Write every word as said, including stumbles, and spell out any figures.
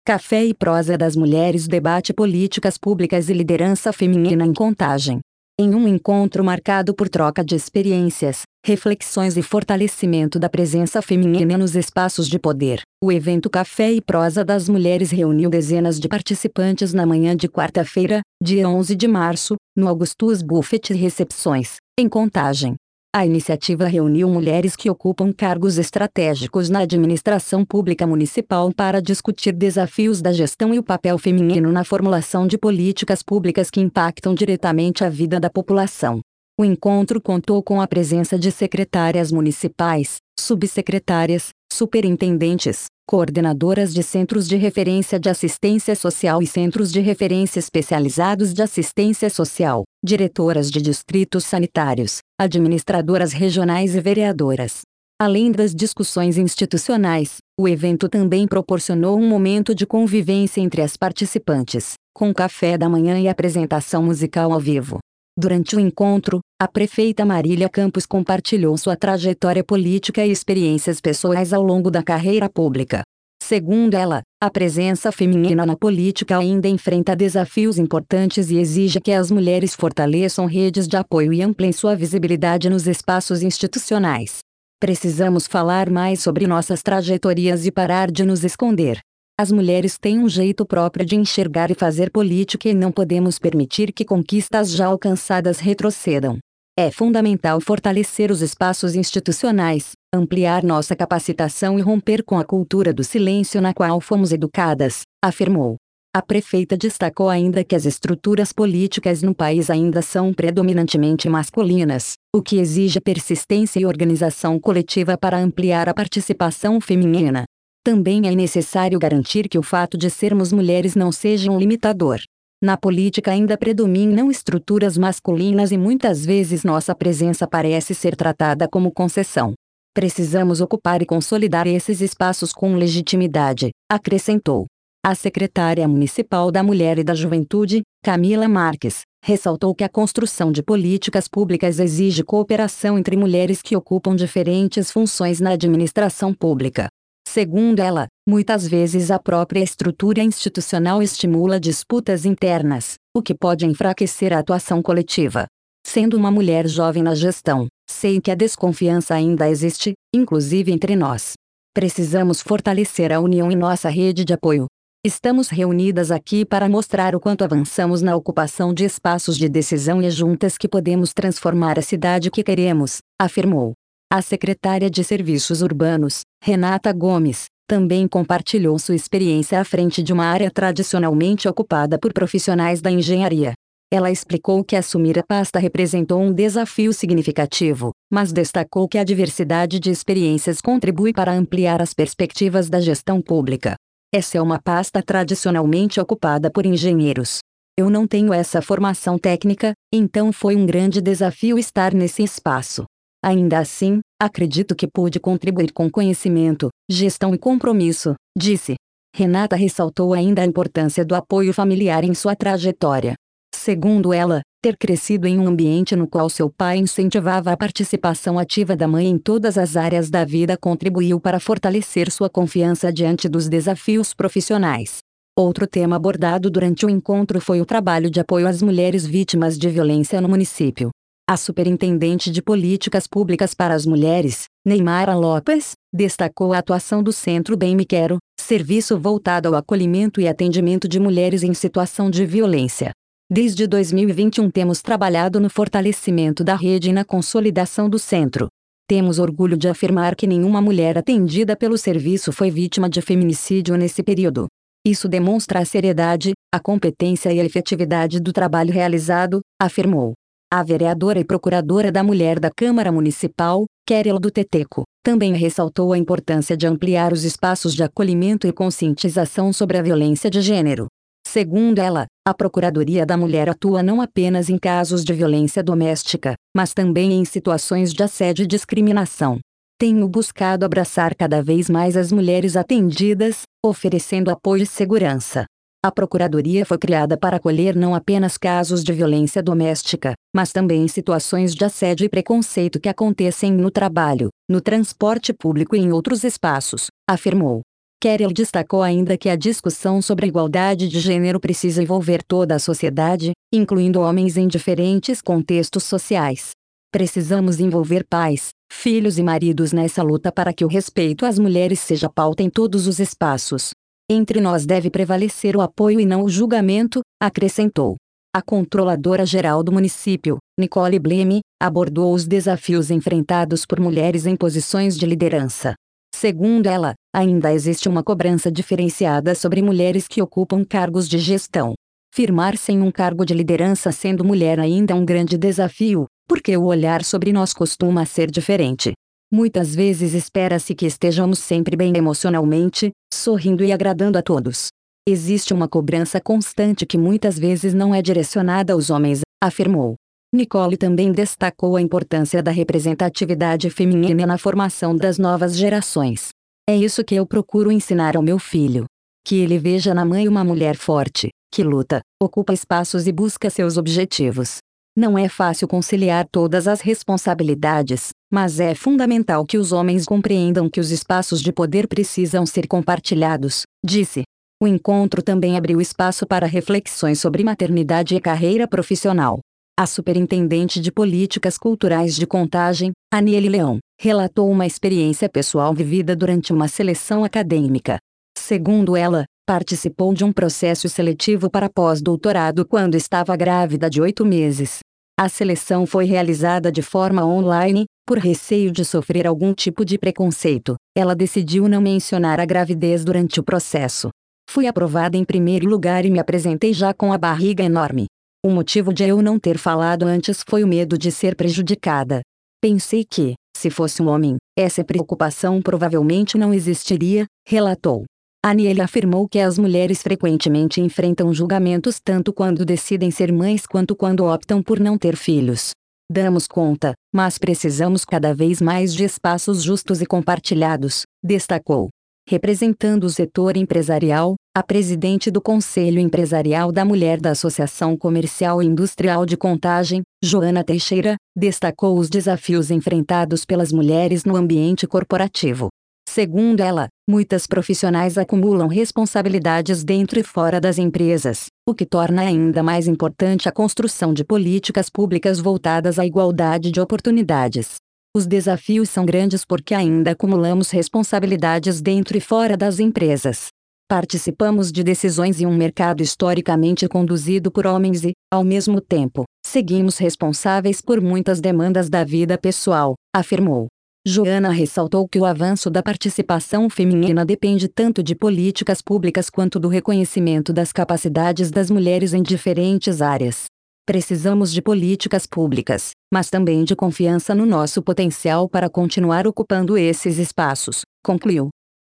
Café e Prosa das Mulheres debate políticas públicas e liderança feminina em Contagem. Em um encontro marcado por troca de experiências, reflexões e fortalecimento da presença feminina nos espaços de poder, o evento Café e Prosa das Mulheres reuniu dezenas de participantes na manhã de quarta-feira, dia onze de março, no Augustus Buffet Recepções, em Contagem. A iniciativa reuniu mulheres que ocupam cargos estratégicos na administração pública municipal para discutir desafios da gestão e o papel feminino na formulação de políticas públicas que impactam diretamente a vida da população. O encontro contou com a presença de secretárias municipais, subsecretárias, superintendentes, coordenadoras de centros de referência de assistência social e centros de referência especializados de assistência social, diretoras de distritos sanitários, administradoras regionais e vereadoras. Além das discussões institucionais, o evento também proporcionou um momento de convivência entre as participantes, com café da manhã e apresentação musical ao vivo. Durante o encontro, a prefeita Marília Campos compartilhou sua trajetória política e experiências pessoais ao longo da carreira pública. Segundo ela, a presença feminina na política ainda enfrenta desafios importantes e exige que as mulheres fortaleçam redes de apoio e ampliem sua visibilidade nos espaços institucionais. Precisamos falar mais sobre nossas trajetórias e parar de nos esconder. As mulheres têm um jeito próprio de enxergar e fazer política e não podemos permitir que conquistas já alcançadas retrocedam. É fundamental fortalecer os espaços institucionais, ampliar nossa capacitação e romper com a cultura do silêncio na qual fomos educadas, afirmou. A prefeita destacou ainda que as estruturas políticas no país ainda são predominantemente masculinas, o que exige persistência e organização coletiva para ampliar a participação feminina. Também é necessário garantir que o fato de sermos mulheres não seja um limitador. Na política ainda predominam estruturas masculinas e muitas vezes nossa presença parece ser tratada como concessão. Precisamos ocupar e consolidar esses espaços com legitimidade, acrescentou. A secretária municipal da Mulher e da Juventude, Camila Marques, ressaltou que a construção de políticas públicas exige cooperação entre mulheres que ocupam diferentes funções na administração pública. Segundo ela, muitas vezes a própria estrutura institucional estimula disputas internas, o que pode enfraquecer a atuação coletiva. Sendo uma mulher jovem na gestão, sei que a desconfiança ainda existe, inclusive entre nós. Precisamos fortalecer a união em nossa rede de apoio. Estamos reunidas aqui para mostrar o quanto avançamos na ocupação de espaços de decisão e juntas que podemos transformar a cidade que queremos, afirmou. A secretária de Serviços Urbanos, Renata Gomes, também compartilhou sua experiência à frente de uma área tradicionalmente ocupada por profissionais da engenharia. Ela explicou que assumir a pasta representou um desafio significativo, mas destacou que a diversidade de experiências contribui para ampliar as perspectivas da gestão pública. Essa é uma pasta tradicionalmente ocupada por engenheiros. Eu não tenho essa formação técnica, então foi um grande desafio estar nesse espaço. Ainda assim, acredito que pude contribuir com conhecimento, gestão e compromisso, disse. Renata ressaltou ainda a importância do apoio familiar em sua trajetória. Segundo ela, ter crescido em um ambiente no qual seu pai incentivava a participação ativa da mãe em todas as áreas da vida contribuiu para fortalecer sua confiança diante dos desafios profissionais. Outro tema abordado durante o encontro foi o trabalho de apoio às mulheres vítimas de violência no município. A superintendente de Políticas Públicas para as Mulheres, Neymara Lopes, destacou a atuação do Centro Bem Me Quero, serviço voltado ao acolhimento e atendimento de mulheres em situação de violência. Desde dois mil e vinte e um temos trabalhado no fortalecimento da rede e na consolidação do centro. Temos orgulho de afirmar que nenhuma mulher atendida pelo serviço foi vítima de feminicídio nesse período. Isso demonstra a seriedade, a competência e a efetividade do trabalho realizado, afirmou. A vereadora e procuradora da Mulher da Câmara Municipal, Querela do Teteco, também ressaltou a importância de ampliar os espaços de acolhimento e conscientização sobre a violência de gênero. Segundo ela, a Procuradoria da Mulher atua não apenas em casos de violência doméstica, mas também em situações de assédio e discriminação. Tenho buscado abraçar cada vez mais as mulheres atendidas, oferecendo apoio e segurança. A Procuradoria foi criada para acolher não apenas casos de violência doméstica, mas também situações de assédio e preconceito que acontecem no trabalho, no transporte público e em outros espaços, afirmou. Carroll destacou ainda que a discussão sobre a igualdade de gênero precisa envolver toda a sociedade, incluindo homens em diferentes contextos sociais. Precisamos envolver pais, filhos e maridos nessa luta para que o respeito às mulheres seja pauta em todos os espaços. Entre nós deve prevalecer o apoio e não o julgamento, acrescentou. A controladora-geral do município, Nicole Bleme, abordou os desafios enfrentados por mulheres em posições de liderança. Segundo ela, ainda existe uma cobrança diferenciada sobre mulheres que ocupam cargos de gestão. Firmar-se em um cargo de liderança sendo mulher ainda é um grande desafio, porque o olhar sobre nós costuma ser diferente. Muitas vezes espera-se que estejamos sempre bem emocionalmente, sorrindo e agradando a todos. Existe uma cobrança constante que muitas vezes não é direcionada aos homens, afirmou. Nicole também destacou a importância da representatividade feminina na formação das novas gerações. É isso que eu procuro ensinar ao meu filho. Que ele veja na mãe uma mulher forte, que luta, ocupa espaços e busca seus objetivos. Não é fácil conciliar todas as responsabilidades, mas é fundamental que os homens compreendam que os espaços de poder precisam ser compartilhados, disse. O encontro também abriu espaço para reflexões sobre maternidade e carreira profissional. A superintendente de políticas culturais de Contagem, Aniele Leão, relatou uma experiência pessoal vivida durante uma seleção acadêmica. Segundo ela, participou de um processo seletivo para pós-doutorado quando estava grávida de oito meses. A seleção foi realizada de forma online, por receio de sofrer algum tipo de preconceito. Ela decidiu não mencionar a gravidez durante o processo. Fui aprovada em primeiro lugar e me apresentei já com a barriga enorme. O motivo de eu não ter falado antes foi o medo de ser prejudicada. Pensei que, se fosse um homem, essa preocupação provavelmente não existiria, relatou. Aniele afirmou que as mulheres frequentemente enfrentam julgamentos tanto quando decidem ser mães quanto quando optam por não ter filhos. Damos conta, mas precisamos cada vez mais de espaços justos e compartilhados, destacou. Representando o setor empresarial, a presidente do Conselho Empresarial da Mulher da Associação Comercial e Industrial de Contagem, Joana Teixeira, destacou os desafios enfrentados pelas mulheres no ambiente corporativo. Segundo ela, muitas profissionais acumulam responsabilidades dentro e fora das empresas, o que torna ainda mais importante a construção de políticas públicas voltadas à igualdade de oportunidades. Os desafios são grandes porque ainda acumulamos responsabilidades dentro e fora das empresas. Participamos de decisões em um mercado historicamente conduzido por homens e, ao mesmo tempo, seguimos responsáveis por muitas demandas da vida pessoal, afirmou. Joana ressaltou que o avanço da participação feminina depende tanto de políticas públicas quanto do reconhecimento das capacidades das mulheres em diferentes áreas. Precisamos de políticas públicas, mas também de confiança no nosso potencial para continuar ocupando esses espaços, concluiu.